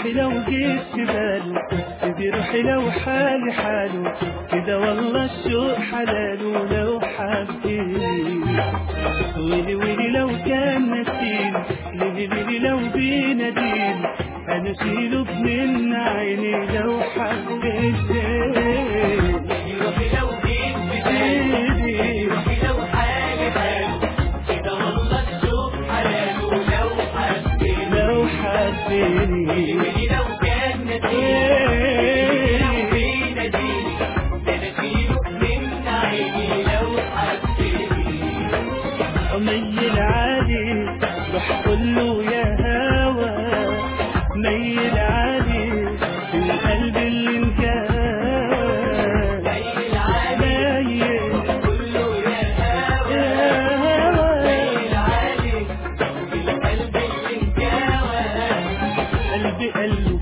روحي لو جيت في باله، سيدي روحي لو حالي حاله كده والله الشوق حلاله. لو حبيني ويلي ويلي لو كان نسيني، ليلي ليلي لو بيناديني انا اشيله من عيني. لو حبيتني روحي لو جيت في بالي، روحي لو حالي حاله كده والله الشوق حلاله. لو حبيني ويلي لو كان نسيني، لو بيناديني ده انا اشيله من عيني. لو حبيني ميل علي روح قوله يا هوى، ميل علي في القلب اللي انكان، ميل علي ميل كله يا هوى، ميل علي في القلب اللي انكوى. قلبي قلبه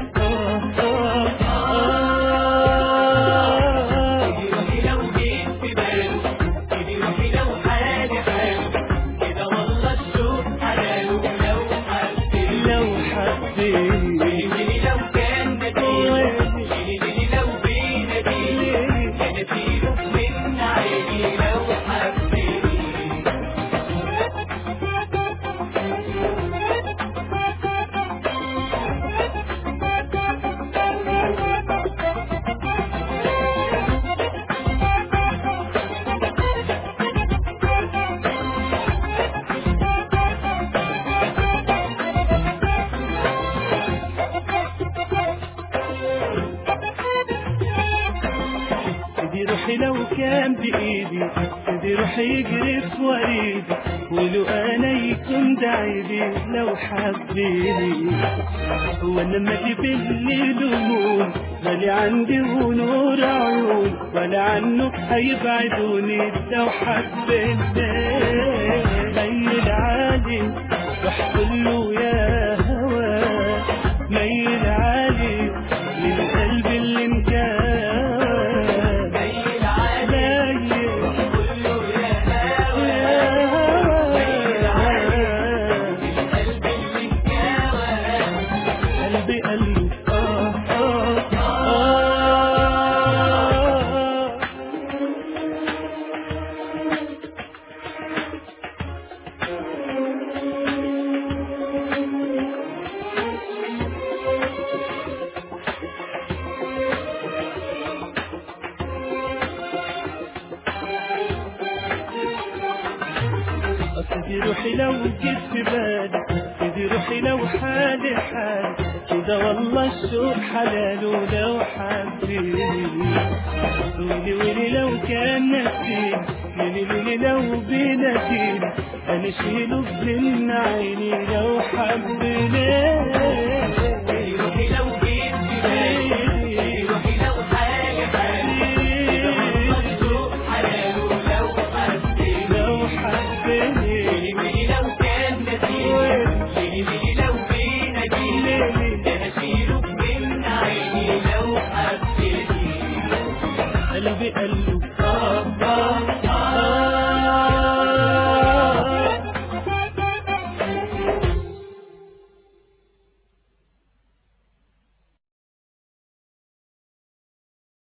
روحي لو جيت في باله، سيدي روحي لو حالي حاله كده والله الشوق حلاله. لو حبيني لو حبيني ويلي لو كان نسيني، ليلي لو بيناديني انا اشيله من عيني. لو حبيني سيدي روحي لو كان بإيدي، سيدي روحي يجري في وريدي ولو أنا يكون دعيدي. لو حبيني وانا ما جبلي لمون غالي عندي ونور عيون ولا عنه هيبعدوني. لو حبيتني ميل عالي روح قوله يا هوى، ميل عالي للقلب اللي انكان، ميل علي ميل كله يا هوى، ميل علي القلب اللي انكوى. قلبي قلبه سيدي روحي لو جيت في بالي، سيدي روحي لو حالي حالي كده والله الشوق حلاله. لو حبيني ويلي ويلي لو كان نسيني، ليلي ليلي لو بيناديني انا اشيله من عيني. لو حبيني روحي لو جيت في بالي، روحي لو حالي حاله كده والله الشوق حلاله. لو حبيني لو حبيني ويلي لو كان نسيني، ليلي لو بيناديني ده انا اشيله من عيني. لو حبيني قلبي قلبه